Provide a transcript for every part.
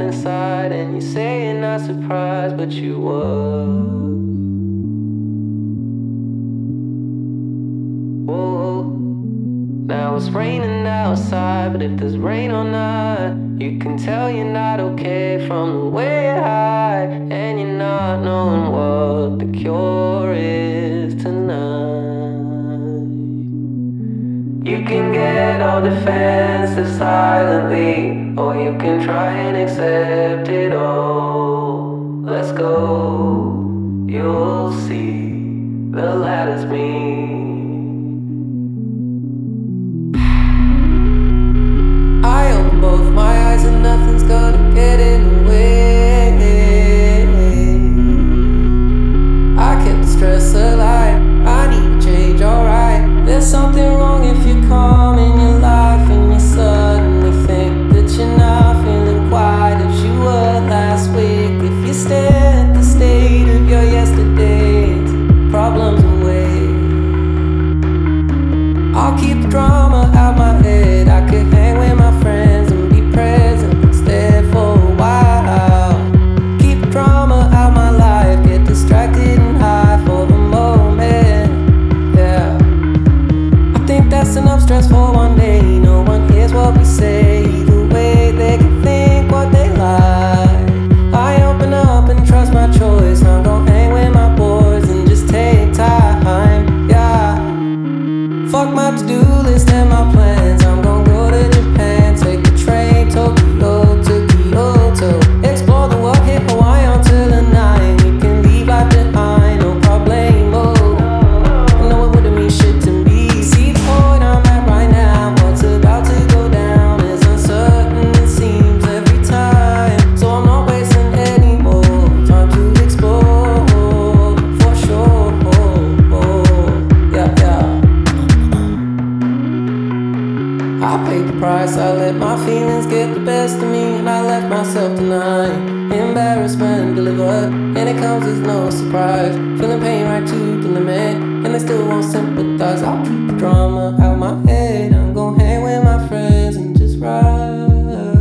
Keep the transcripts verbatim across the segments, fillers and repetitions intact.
inside, and you say you're not surprised, but you were. Whoa. Now it's raining outside, but if there's rain or not, you can tell you're not okay from the way you hide, and you're not knowing what the cure is tonight. You can get all defensive silently, or you can try and accept it all. Let's go, you'll see the latter's me. I open both my eyes and nothing's gonna get in the way. I kept the stress alive, I need to change, alright. There's something wrong if you're calm in your life and you suddenly think that you're not feeling quite as you were last week. If you stare at the state of your yesterdays, problems away. I'll keep the drama out my head, I could hang with my friends and be present instead for a while. Keep the drama out my life, get distracted and high for the moment. Yeah, I think that's enough stress for one day. No one hears what we say, either way they can think what they like. I open up and trust my choice, I'm gonna hang with my boys and just take time. Yeah, fuck my to-do list and my plans, I'm gonna go to Japan, take the train, Tokyo to Kyoto, explore the world, hit Hawaii until the night. We can leave life behind, no problemo. I know it wouldn't mean shit to me. See the point I'm at right now, what's about to go down is uncertain, it seems every time. So I'm not wasting any more time to explore, for sure. Yeah, yeah. I paid the price, I let my feelings get the best of me, and I left myself tonight. Embarrassment delivered, and it comes as no surprise. Feeling pain right to the limit, and they still won't sympathize. I'll keep the drama out my head, I'm gon' hang with my friends and just ride.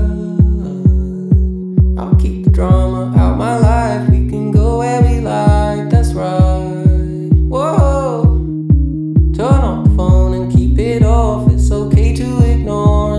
I'll keep the drama out my life, we can go where we like, that's right. Whoa, turn off the phone and keep it off, it's okay to ignore